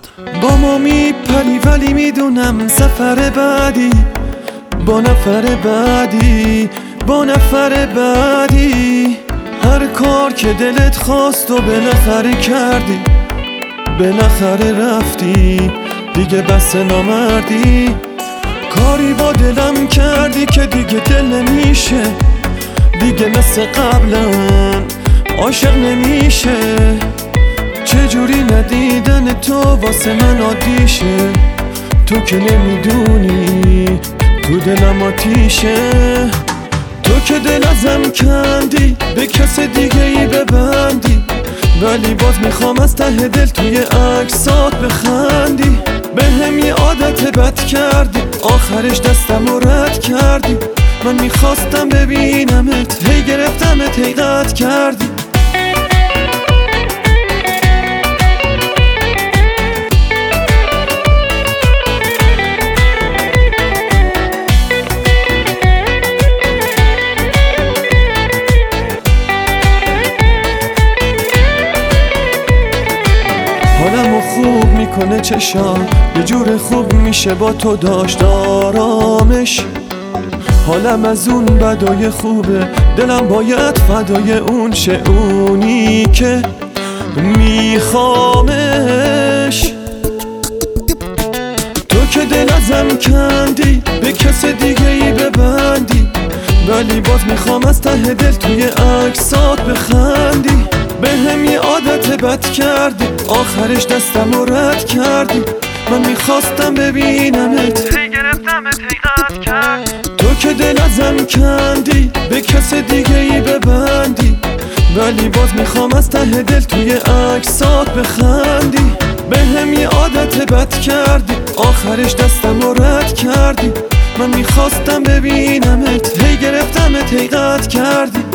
با ما میپری ولی میدونم سفر بعدی با نفر بعدی با نفر بعدی. هر کار که دلت خواست و بالاخره کردی، بالاخره رفتی دیگه بس نامردی. کاری با دلم کردی که دیگه دل نمیشه، دیگه مثل قبلا عاشق نمیشه. چجوری ندیدن تو واسه من عادیشه، تو که نمیدونی تو دلم آتیشه. تو که دل ازم کندی به کس دیگه ای ببندی، ولی باز میخوام از ته دل توی عکسات بخندی. به هم یه عادت بد کردی، آخرش دستم رو رد کردی. من میخواستم ببینمت، هی گرفتمت هی قطع کردی. حالمو خوب میکنه چشام، یه جور خوب میشه با تو داشت آرامش. حالم از اون بدای خوبه، دلم باید فدای اون شه، اونی که میخوامش. تو که دل ازم کندی به کس دیگه ای ببندی، ولی باز میخوام از ته دل توی عکسات بخندی. به هم یه عادت بد کردی، آخرش دستم رو رد کردی. من میخواستم ببینمت، هی گرفتمت هی قطع کردی. تو که دل ازم کندی به کس دیگه ای ببندی، ولی باز میخوام از ته دل توی عکسات بخندی. به هم یه عادت بد کردی، آخرش دستم رو رد کردی. من میخواستم ببینمت، هی گرفتمت هی قطع کردی.